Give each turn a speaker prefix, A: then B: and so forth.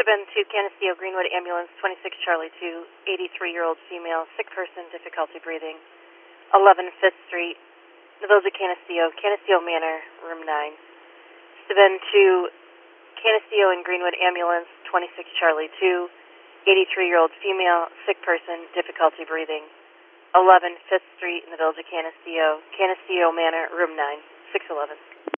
A: Steuben to Canisteo, Greenwood Ambulance, 26 Charlie 2, 83-year-old female, sick person, difficulty breathing. 11 5th Street, the Village of Canisteo, Canisteo Manor, room 9. Steuben to Canisteo and Greenwood Ambulance, 26 Charlie 2, 83-year-old female, sick person, difficulty breathing. 11 5th Street in the Village of Canisteo, Canisteo Manor, room 9, 611.